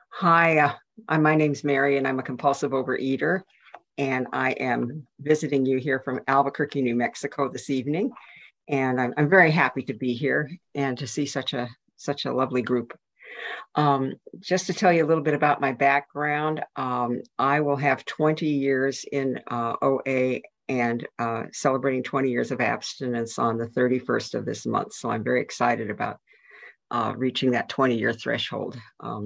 Hi, my name's Mary, and I'm a compulsive overeater, and I am visiting you here from Albuquerque, New Mexico this evening. And I'm very happy to be here and to see such a lovely group. Just to tell you a little bit about my background, I will have 20 years in OA and celebrating 20 years of abstinence on the 31st of this month. So I'm very excited about reaching that 20-year threshold.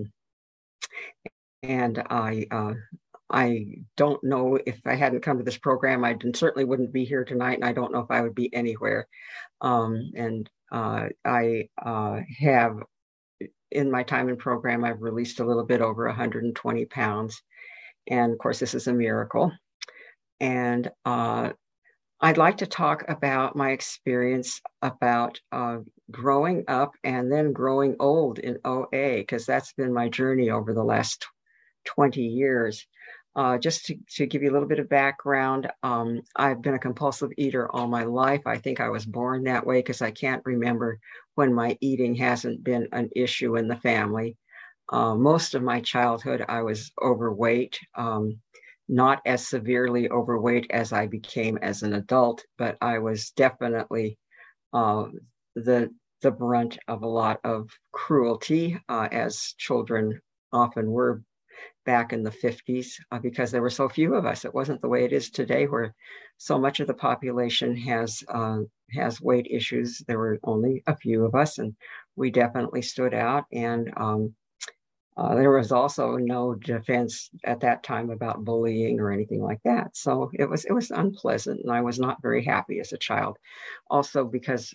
And I don't know if I hadn't come to this program, I certainly wouldn't be here tonight, and I don't know if I would be anywhere. And I have, in my time in program, I've released a little bit over 120 pounds. And of course, this is a miracle. And I'd like to talk about my experience about growing up and then growing old in OA, because that's been my journey over the last 20 years. Just to give you a little bit of background, I've been a compulsive eater all my life. I think I was born that way because I can't remember when my eating hasn't been an issue in the family. Most of my childhood, I was overweight, not as severely overweight as I became as an adult, but I was definitely the brunt of a lot of cruelty, as children often were back in the 50s, because there were so few of us. It wasn't the way it is today, where so much of the population has weight issues. There were only a few of us, and we definitely stood out. And there was also no defense at that time about bullying or anything like that. So it was unpleasant, and I was not very happy as a child. Also because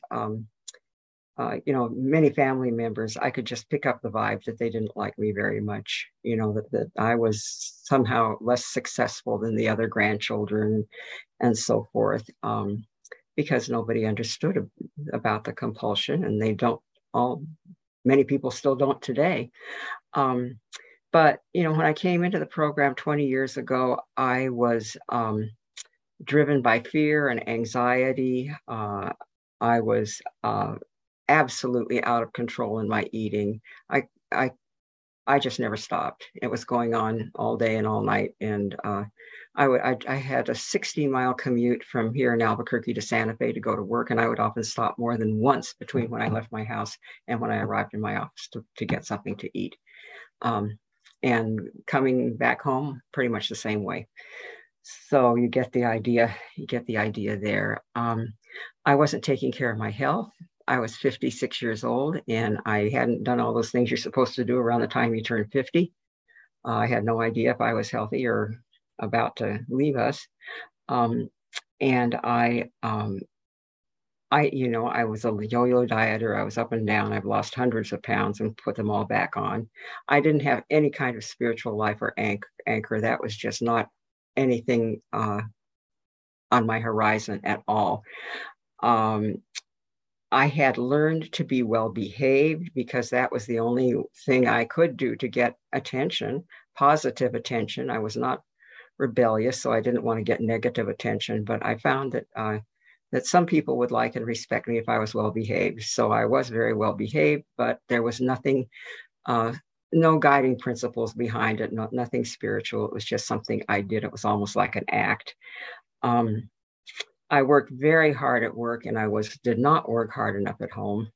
many family members, I could just pick up the vibe that they didn't like me very much, that I was somehow less successful than the other grandchildren and so forth, because nobody understood about the compulsion, and many people still don't today. But, when I came into the program 20 years ago, I was driven by fear and anxiety. I was absolutely out of control in my eating. I just never stopped. It was going on all day and all night. And I had a 60-mile commute from here in Albuquerque to Santa Fe to go to work. And I would often stop more than once between when I left my house and when I arrived in my office to get something to eat. And coming back home, pretty much the same way. So you get the idea. You get the idea there. I wasn't taking care of my health. I was 56 years old, and I hadn't done all those things you're supposed to do around the time you turn 50. I had no idea if I was healthy or about to leave us. And I was a yo-yo dieter. I was up and down. I've lost hundreds of pounds and put them all back on. I didn't have any kind of spiritual life or anchor. That was just not anything on my horizon at all. I had learned to be well behaved because that was the only thing I could do to get attention, positive attention. I was not rebellious, so I didn't want to get negative attention, but I found that some people would like and respect me if I was well behaved. So I was very well behaved, but there was nothing, no guiding principles behind it, nothing spiritual. It was just something I did. It was almost like an act. I worked very hard at work, and did not work hard enough at home.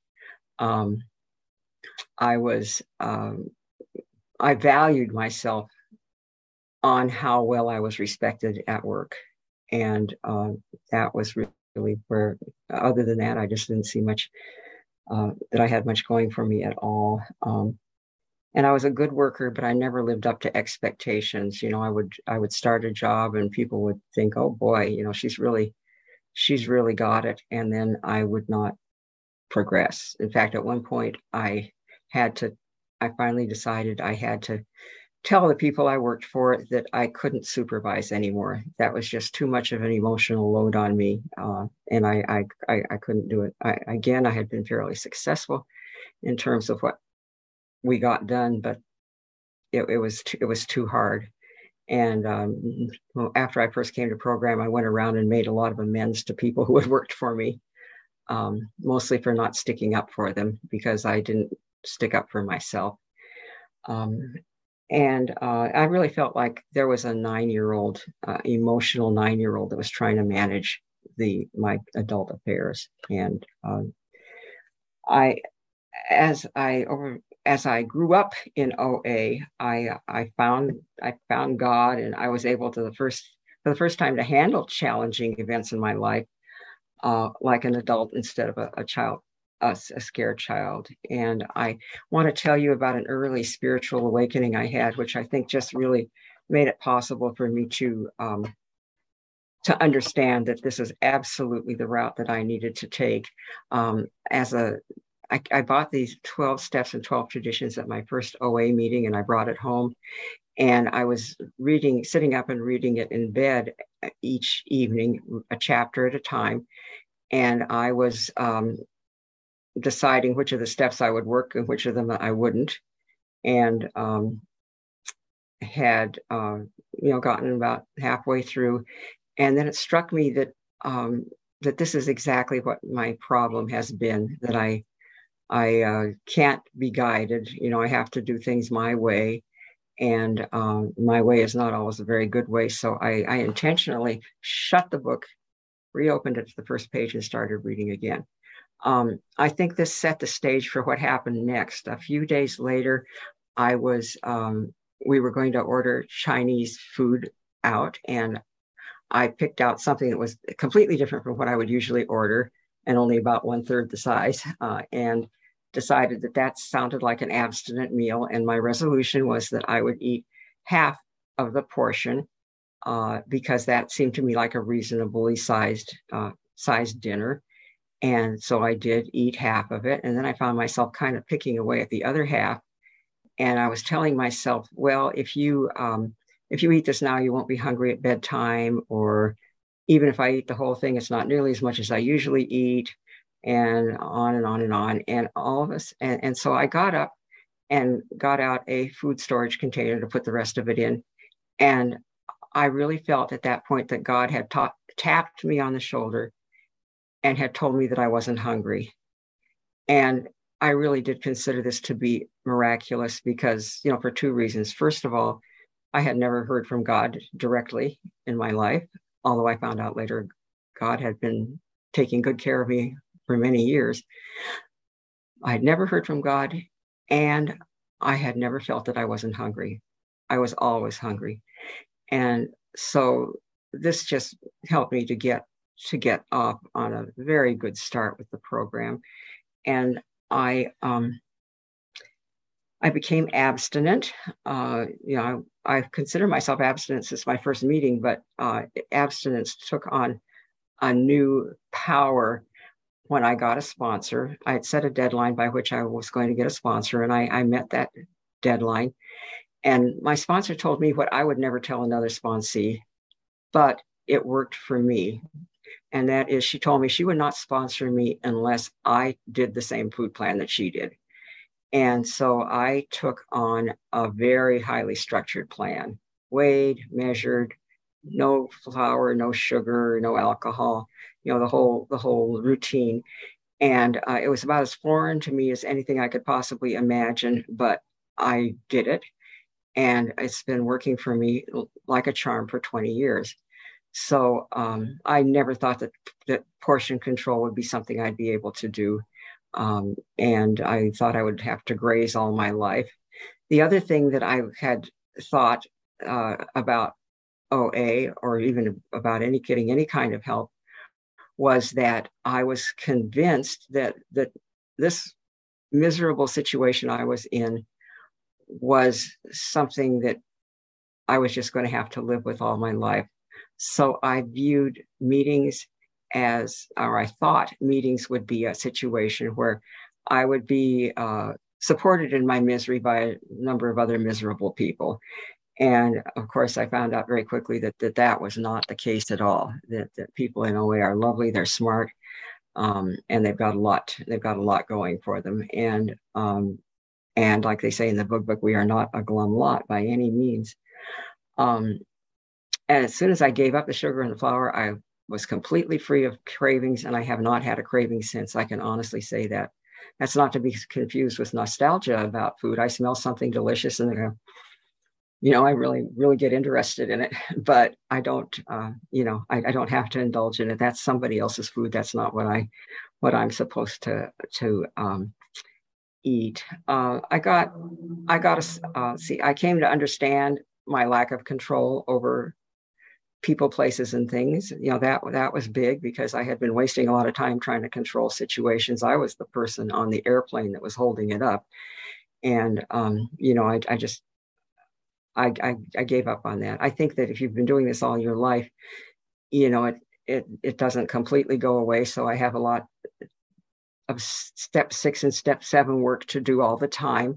I valued myself on how well I was respected at work. And that was really where, other than that, I just didn't see much, that I had much going for me at all. And I was a good worker, but I never lived up to expectations. I would start a job and people would think, oh boy, she's really got it. And then I would not progress. In fact, at one point I finally decided I had to tell the people I worked for that I couldn't supervise anymore. That was just too much of an emotional load on me. And I couldn't do it. I had been fairly successful in terms of what we got done, but it was too hard. And after I first came to program, I went around and made a lot of amends to people who had worked for me, mostly for not sticking up for them because I didn't stick up for myself. And I really felt like there was a 9-year-old, emotional 9-year-old that was trying to manage my adult affairs. And I, as I over as I grew up in OA, I found God, and I was able to for the first time to handle challenging events in my life like an adult instead of a child, a scared child. And I want to tell you about an early spiritual awakening I had, which I think just really made it possible for me to understand that this is absolutely the route that I needed to take. I bought these 12 steps and 12 traditions at my first OA meeting, and I brought it home. And I was sitting up and reading it in bed each evening, a chapter at a time. And I was deciding which of the steps I would work and which of them I wouldn't. And had gotten about halfway through, and then it struck me that this is exactly what my problem has been. That I can't be guided. I have to do things my way, and my way is not always a very good way. So I intentionally shut the book, reopened it to the first page, and started reading again. I think this set the stage for what happened next. A few days later, we were going to order Chinese food out, and I picked out something that was completely different from what I would usually order and only about 1/3 the size, and decided that sounded like an abstinent meal. And my resolution was that I would eat half of the portion because that seemed to me like a reasonably sized dinner. And so I did eat half of it. And then I found myself kind of picking away at the other half. And I was telling myself, well, if you eat this now, you won't be hungry at bedtime. Or even if I eat the whole thing, it's not nearly as much as I usually eat, and on and on and on. And all of us. And so I got up and got out a food storage container to put the rest of it in. And I really felt at that point that God had tapped me on the shoulder and had told me that I wasn't hungry. And I really did consider this to be miraculous because, for two reasons. First of all, I had never heard from God directly in my life, although I found out later God had been taking good care of me for many years. I had never heard from God, and I had never felt that I wasn't hungry. I was always hungry. And so this just helped me to get off on a very good start with the program. And I became abstinent. I consider myself abstinent since my first meeting, but abstinence took on a new power when I got a sponsor. I had set a deadline by which I was going to get a sponsor, and I met that deadline. And my sponsor told me what I would never tell another sponsee, but it worked for me. And that is, she told me she would not sponsor me unless I did the same food plan that she did. And so I took on a very highly structured plan, weighed, measured, no flour, no sugar, no alcohol, the whole routine. And it was about as foreign to me as anything I could possibly imagine, but I did it. And it's been working for me like a charm for 20 years. So I never thought that portion control would be something I'd be able to do. And I thought I would have to graze all my life. The other thing that I had thought about OA, or even about getting any kind of help, was that I was convinced that this miserable situation I was in was something that I was just going to have to live with all my life. So I viewed meetings or I thought meetings would be a situation where I would be supported in my misery by a number of other miserable people. And of course, I found out very quickly that was not the case at all. That people in OA are lovely, they're smart, and they've got a lot going for them. And like they say in the book, we are not a glum lot by any means. And as soon as I gave up the sugar and the flour, I was completely free of cravings, and I have not had a craving since. I can honestly say that. That's not to be confused with nostalgia about food. I smell something delicious and I go, I really, really get interested in it, but I don't, I don't have to indulge in it. That's somebody else's food. That's not what I'm supposed to eat. I came to understand my lack of control over people, places, and things. That was big because I had been wasting a lot of time trying to control situations. I was the person on the airplane that was holding it up. And, I just, I gave up on that. I think that if you've been doing this all your life, it doesn't completely go away. So I have a lot of step 6 and step 7 work to do all the time,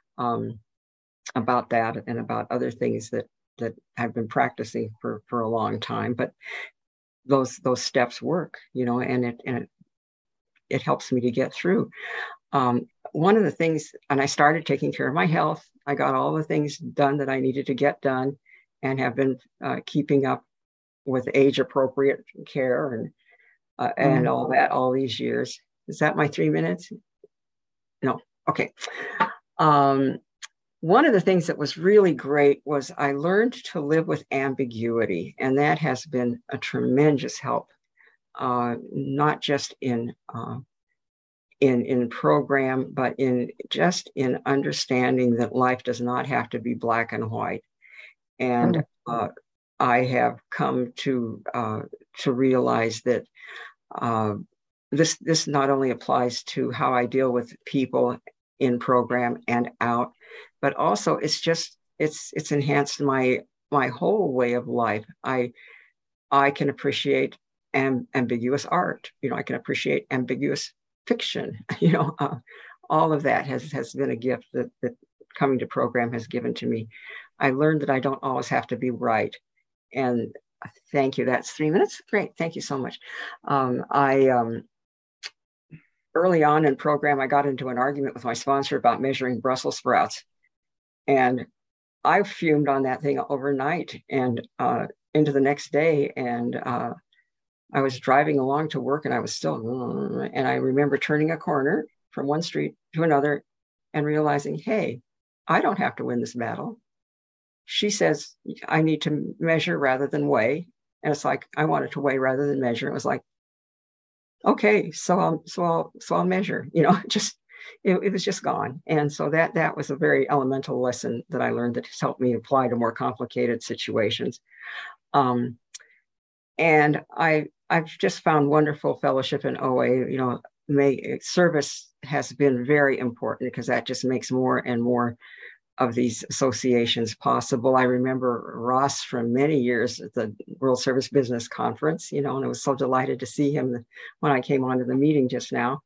about that and about other things that I've been practicing for a long time. But those steps work, and it helps me to get through. One of the things, and I started taking care of my health. I got all the things done that I needed to get done, and have been keeping up with age appropriate care and all that all these years. Is that my 3 minutes? No. Okay. One of the things that was really great was I learned to live with ambiguity, and that has been a tremendous help, not just in program, but in understanding that life does not have to be black and white. And I have come to realize that this not only applies to how I deal with people in program and out, but also it's enhanced my whole way of life. I can appreciate ambiguous art. I can appreciate ambiguous fiction. All of that has been a gift that coming to program has given to me. I learned that I don't always have to be right. And thank you. That's 3 minutes. Great. Thank you so much. Early on in program, I got into an argument with my sponsor about measuring Brussels sprouts. And I fumed on that thing overnight and into the next day. And I was driving along to work and I was still, and I remember turning a corner from one street to another and realizing, hey, I don't have to win this battle. She says, I need to measure rather than weigh. And it's like, I wanted to weigh rather than measure. It was like, okay, so I'll measure, it was just gone. And so that was a very elemental lesson that I learned that has helped me apply to more complicated situations. And I've just found wonderful fellowship in OA. Service has been very important because that just makes more and more of these associations possible. I remember Ross from many years at the World Service Business Conference, and I was so delighted to see him when I came onto the meeting just now.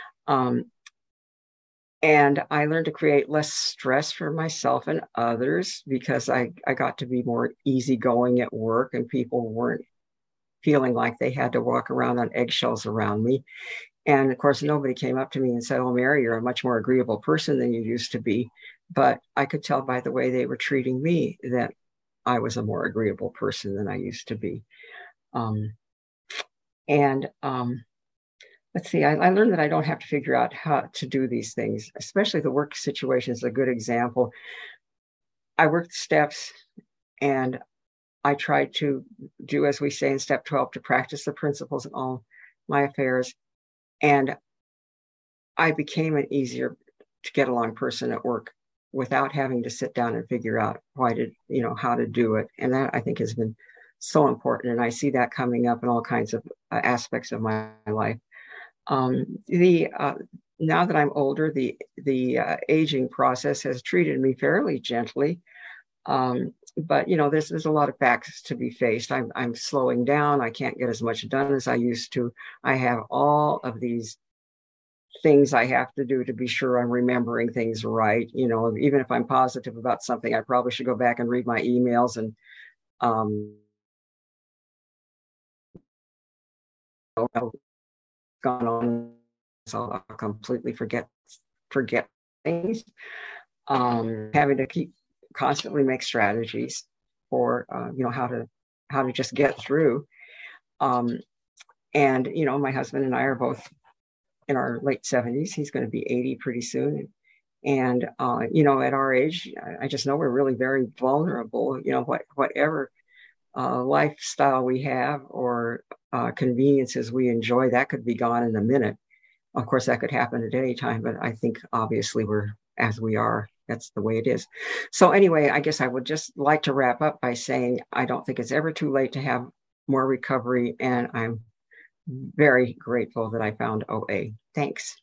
And I learned to create less stress for myself and others because I got to be more easygoing at work and people weren't feeling like they had to walk around on eggshells around me. And of course, nobody came up to me and said, oh, Mary, you're a much more agreeable person than you used to be. But I could tell by the way they were treating me that I was a more agreeable person than I used to be. Let's see, I learned that I don't have to figure out how to do these things, especially the work situation is a good example. I worked steps and I tried to do, as we say in step 12, to practice the principles in all my affairs. And I became an easier to get along person at work without having to sit down and figure out how to do it. And that I think has been so important. And I see that coming up in all kinds of aspects of my life. Now that I'm older, the aging process has treated me fairly gently. But there's a lot of facts to be faced. I'm slowing down. I can't get as much done as I used to. I have all of these things I have to do to be sure I'm remembering things right. Even if I'm positive about something, I probably should go back and read my emails and gone on, so I'll completely forget things. Having to constantly make strategies for how to just get through. And my husband and I are both in our late 70s. He's going to be 80 pretty soon. And at our age, I just know we're really very vulnerable. Whatever lifestyle we have or conveniences we enjoy, that could be gone in a minute. Of course, that could happen at any time, but I think obviously we're as we are. That's the way it is. So anyway, I guess I would just like to wrap up by saying I don't think it's ever too late to have more recovery, and I'm very grateful that I found OA. Thanks.